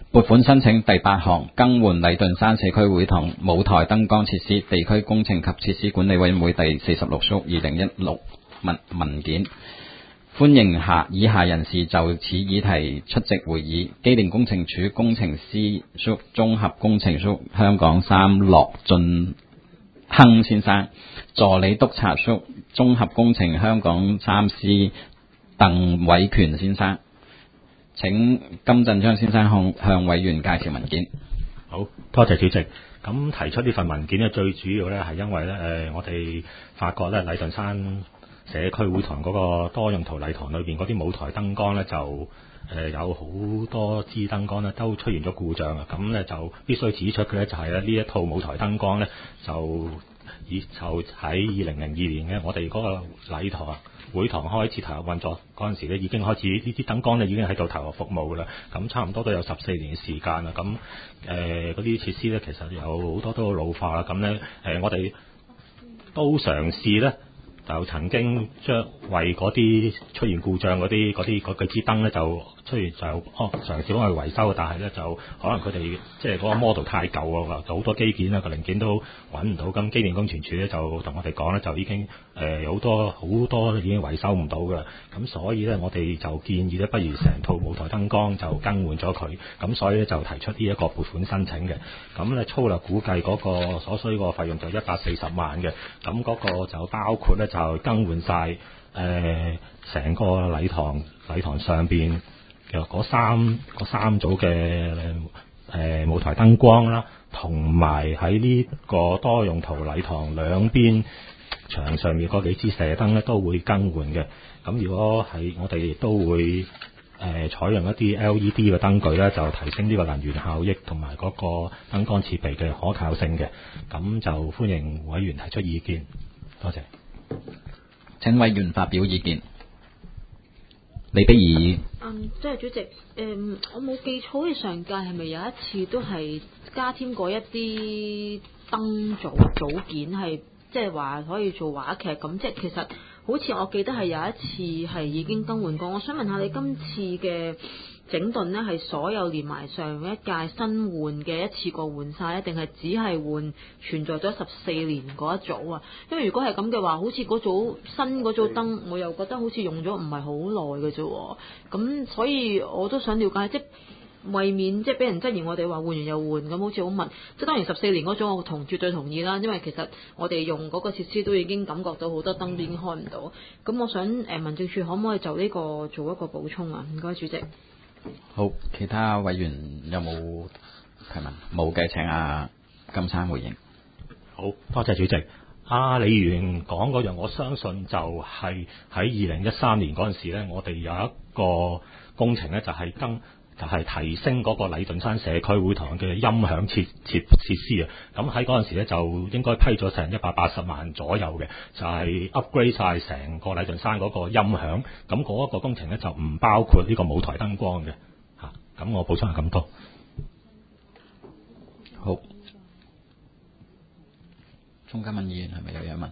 撥款申請第8項，更換禮頓山社區會堂舞台燈光設施地區工程及設施管理委員會第46屬2016文件。歡迎以下人士就此議題出席會議：機電工程署工程師屬綜合工程屬香港3樂進亨先生，助理督察屬綜合工程香港3師鄧偉權先生。請金振章先生向委員介紹文件。 好，多謝主席。咁提出呢份文件呢，最主要呢係因為呢，我哋發覺呢禮頓山社區會堂嗰個多用途禮堂裏邊嗰啲舞台燈光呢，就有好多支燈光呢都出現咗故障啊！咁呢就必須指出嘅呢，就係呢一套舞台燈光呢，就喺2002年呢，我哋嗰個禮堂會堂開始投入運作嗰陣時咧，已經開始呢啲燈光咧已經喺度投入服務啦。咁差唔多都有14年時間啦。咁嗰啲設施咧其實有好多都老化啦。咁咧我哋都嘗試咧，就曾經為嗰啲出現故障嗰支燈咧就嘗試幫佢維修，但係咧就可能佢哋即係嗰個 model 太舊啊，好多機件啊個零件都揾唔到。咁機電工程署咧就同我哋講咧，就已經好多已經維修唔到噶啦。咁所以咧我哋就建議咧，不如成套舞台燈光就更換咗佢。咁所以咧就提出呢一個撥款申請嘅。咁咧粗略估計嗰個所需個費用就140萬嘅。咁嗰個就包括咧就更換晒成個禮堂上邊嘅嗰三組嘅舞台燈光啦，同埋喺呢個多用途禮堂兩邊牆上面嗰幾支射燈咧都會更換嘅。咁如果係我哋亦都會採用一啲 LED 嘅燈具咧，就提升呢個能源效益同埋嗰個燈光設備嘅可靠性嘅。咁就歡迎委員提出意見，多謝。 請委員發表意見。李碧儀。 即係主席，我冇記錯，好似上屆係咪有一次都係加添過一啲燈組件，係即係話可以做話劇咁？即係其實好似我記得係有一次係已經更換過。我想問下你今次嘅整頓呢，係所有連埋上一屆新換嘅一次過換晒咧，定係只係換存在咗14年嗰一組啊？因為如果係咁嘅話，好似嗰組新嗰組燈，我又覺得好似用咗唔係好耐嘅啫。咁所以我都想了解，即係為免即係俾人質疑我哋話換完又換，咁好似好密。即係當然14年嗰種我絕對同意啦，因為其實我哋用嗰個設施都已經感覺到好多燈都已經開唔到。咁我想民政處可唔可以就呢個做一個補充啊？唔該，主席。 好，其他委員有冇提問？冇嘅，請金生回應。 好，多謝主席。李議員講嗰樣，我相信就係喺2013年嗰陣時咧，我哋有一個工程咧，就係提升嗰個禮頓山社區會堂嘅音響設施啊。咁喺嗰陣時咧，就應該批咗成180萬左右嘅，就係 upgrade 晒成個禮頓山嗰個音響。咁嗰一個工程咧就唔包括呢個舞台燈光嘅嚇。咁我補充係咁多。 好，鍾嘉敏議員係咪有嘢問？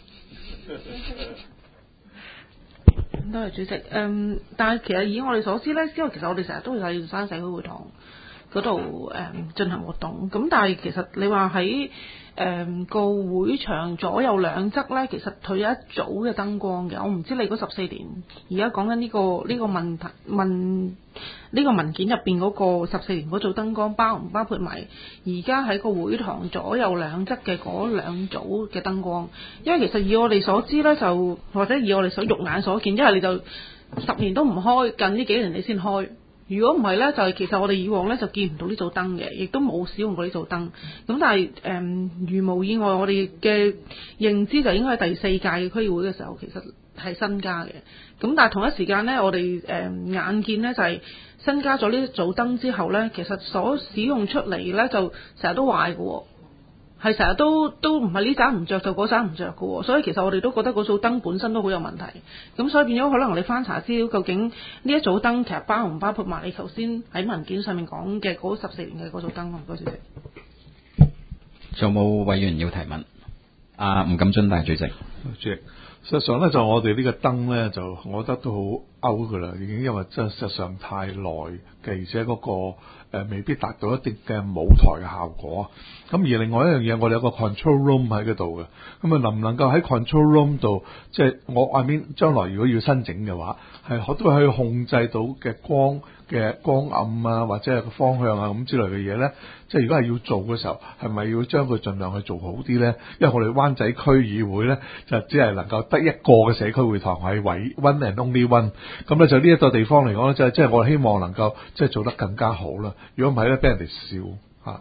多謝主席。但係其實以我哋所知咧，因為其實我哋成日都會喺禮頓山社區會堂嗰度進行活動。咁但係其實你話喺個會場左右兩側咧，其實佢有一組嘅燈光嘅。我唔知你嗰14年而家講緊呢個問題呢個文件入邊嗰個14年嗰組燈光包唔包括埋而家喺個會堂左右兩側嘅嗰兩組嘅燈光？因為其實以我哋所知咧，就或者以我哋肉眼所見，因為你就10年都唔開，近呢幾年你先開。如果唔係咧，就係其實我哋以往咧就見唔到呢組燈嘅，亦都冇使用過呢組燈。咁但係如無意外，我哋嘅認知就應該係第4屆嘅區議會嘅時候，其實係新加嘅。咁但係同一時間咧，我哋眼見咧就係新加咗呢一組燈之後咧，其實所使用出嚟咧就成日都壞嘅。係成日都唔係呢盞唔着就嗰盞唔着嘅，所以其實我哋都覺得嗰組燈本身都好有問題。咁所以變咗可能你翻查資料，究竟呢一組燈其實包唔包括埋你頭先喺文件上面講嘅嗰14年嘅嗰組燈？唔該，主席。 仲有冇委員要提問？吳錦津大主席。 主席實際上咧就我哋呢個燈咧就我覺得都好 out 噶啦，已經因為真係實際上太耐嘅，而且嗰個未必達到一定嘅舞台嘅效果。咁而另外一樣嘢，我哋有個 control room 喺嗰度嘅，咁啊能唔能夠喺 control room 度，即係我 I mean 將來如果要新整嘅話，係可都可以控制到嘅光暗啊，或者係個方向啊咁之類嘅嘢咧。即係如果係要做嘅時候，係咪要將佢盡量去做好啲咧？因為我哋灣仔區議會咧，就只係能夠得一個嘅社區會堂係唯 one and only one。咁咧就呢一個地方嚟講咧，即係我希望能夠即係做得更加好啦。如果唔係咧，俾人哋笑嚇。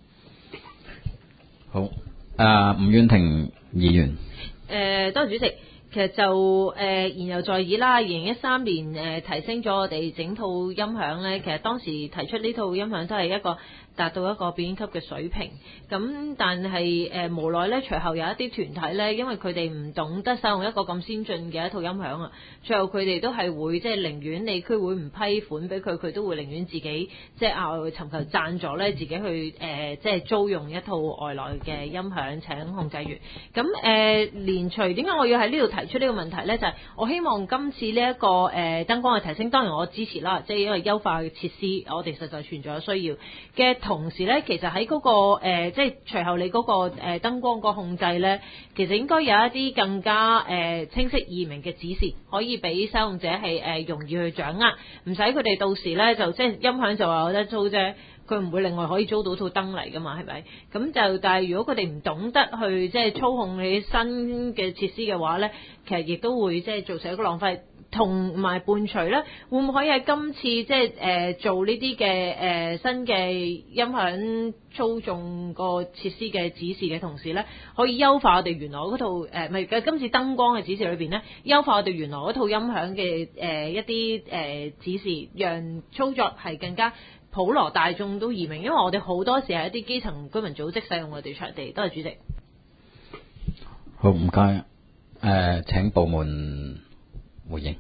好，吳婉婷議員。 多謝主席。其實就言猶在耳啦。2013年提升咗我哋整套音響咧，其實當時提出呢套音響都係一個達到一個表演級嘅水平。咁但係無奈咧，隨後有一啲團體咧，因為佢哋唔懂得使用一個咁先進嘅一套音響啊，最後佢哋都係會即係寧願你區會唔批款俾佢，佢都會寧願自己即係尋求贊助咧，自己去即係租用一套外來嘅音響請控制員。咁連隨點解我要喺呢度提出呢個問題呢？就係我希望今次呢一個燈光嘅提升，當然我支持啦，即係因為優化嘅設施，我哋實在存在有需要嘅同時呢，其實喺嗰個即係隨後你嗰個燈光個控制呢，其實應該有一啲更加清晰易明嘅指示，可以俾使用者係容易去掌握，唔使佢哋到時呢就即係音響就話有得租啫。佢唔會另外可以租到套燈嚟㗎嘛，係咪？咁就但係如果佢哋唔懂得去即係操控你新嘅設施嘅話咧，其實亦都會即係造成一個浪費。同埋伴隨咧，會唔會可以喺今次即係做呢啲嘅新嘅音響操縱個設施嘅指示嘅同時咧，可以優化我哋原來嗰套今次燈光嘅指示裏邊咧，優化我哋原來嗰套音響嘅一啲指示，讓操作係更加普羅大眾都易明，因為我哋好多時係一啲基層居民組織使用我哋場地。多謝主席。 好，唔該。請部門回應。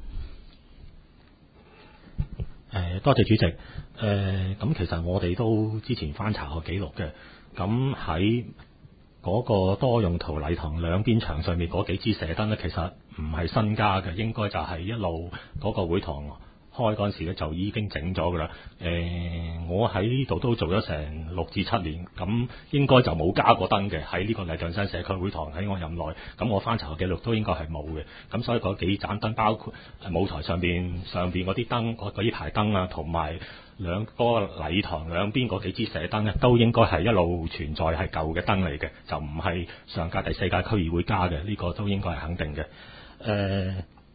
多謝主席。咁其實我哋都之前翻查過記錄嘅。咁喺嗰個多用途禮堂兩邊牆上面嗰幾支射燈咧，其實唔係新加嘅，應該就係一路嗰個會堂開嗰陣時咧就已經整咗㗎啦。我喺呢度都做咗成6至7年，咁應該就冇加過燈嘅喺呢個禮頓山社區會堂喺我任內。咁我翻查嘅記錄都應該係冇嘅。咁所以嗰幾盞燈，包括舞台上邊嗰啲燈，嗰啲排燈啊，同埋嗰個禮堂兩邊嗰幾支射燈咧，都應該係一路存在係舊嘅燈嚟嘅，就唔係上屆第4屆區議會加嘅。呢個都應該係肯定嘅。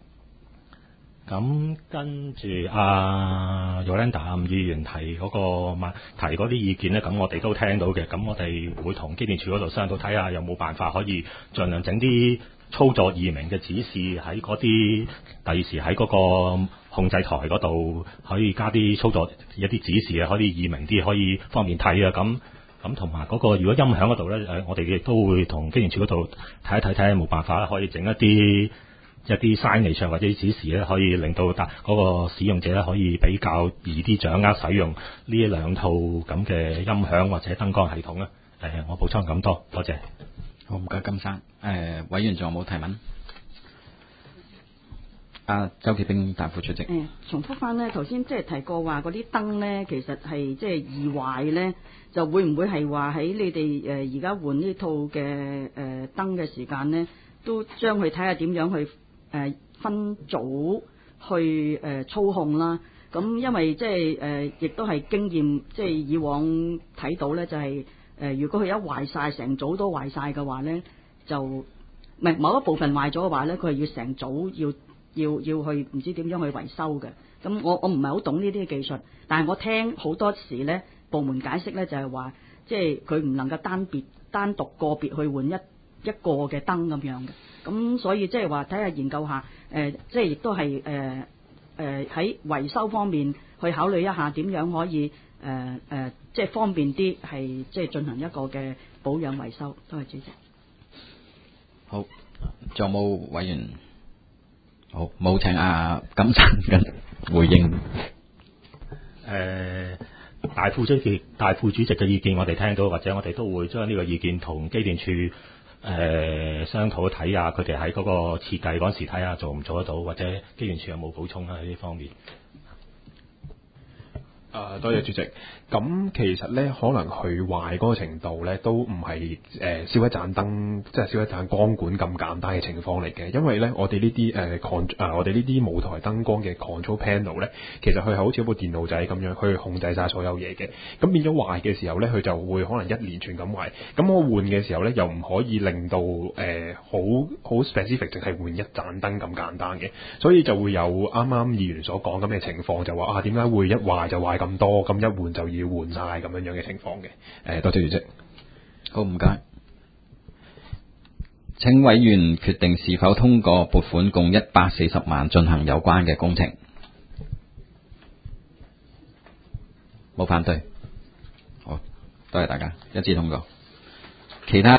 咁跟住Yolanda 吳議員提嗰啲意見咧，咁我哋都聽到嘅。咁我哋會同機電署嗰度商討，睇下有冇辦法可以盡量整啲操作易明嘅指示喺嗰啲第時喺嗰個控制台嗰度，可以加啲操作一啲指示啊，可以易明啲，可以方便睇啊。咁同埋嗰個如果音響嗰度咧，我哋亦都會同機電署嗰度睇下有冇辦法可以整一啲signage上或者指示咧，可以令到嗰個使用者咧可以比較易啲掌握使用呢兩套咁嘅音響或者燈光系統咧。我補充咁多，多謝。 好，唔該金生。委員仲有冇提問？周潔冰大副主席。 重複翻咧，頭先即係提過話嗰啲燈咧，其實係即係易壞咧，就會唔會係話喺你哋而家換呢套嘅燈嘅時間咧，都將佢睇下點樣去分組去操控啦？咁因為即係亦都係經驗，即係以往睇到咧，就係如果佢一壞晒，成組都壞晒嘅話咧，就唔係某一部分壞咗嘅話咧，佢係要成組要去唔知點樣去維修嘅。咁我唔係好懂呢啲技術，但係我聽好多時咧部門解釋咧就係話，即係佢唔能夠單獨個別去換一個嘅燈咁樣嘅。咁所以即係話睇下研究下，即係亦都係喺維修方面去考慮一下點樣可以即係方便啲，係即係進行一個嘅保養維修。多謝主席。 好，仲有冇委員？好，冇請金生嘅回應。 大副主席嘅意見我哋聽到，或者我哋都會將呢個意見同機電署商討睇下佢哋喺嗰個設計嗰時睇下做唔做得到，或者機電署有冇補充喺呢方面。 多謝主席。咁其實咧，可能佢壞嗰個程度咧，都唔係燒一盞燈，即係燒一盞光管咁簡單嘅情況嚟嘅。因為咧，我哋呢啲我哋呢啲舞台燈光嘅 control panel 咧，其實佢係好似一部電腦仔咁樣去控制晒所有嘢嘅。咁變咗壞嘅時候咧，佢就會可能一連串咁壞。咁我換嘅時候咧，又唔可以令到好 specific 淨係換一盞燈咁簡單嘅，所以就會有啱啱議員所講咁嘅情況，就話點解會一壞就壞咁多，咁一換就要換晒咁樣嘅情況嘅。多謝主席。 好，唔該。請委員決定是否通過撥款共140萬進行有關嘅工程。冇反對。好，多謝大家，一致通過。其他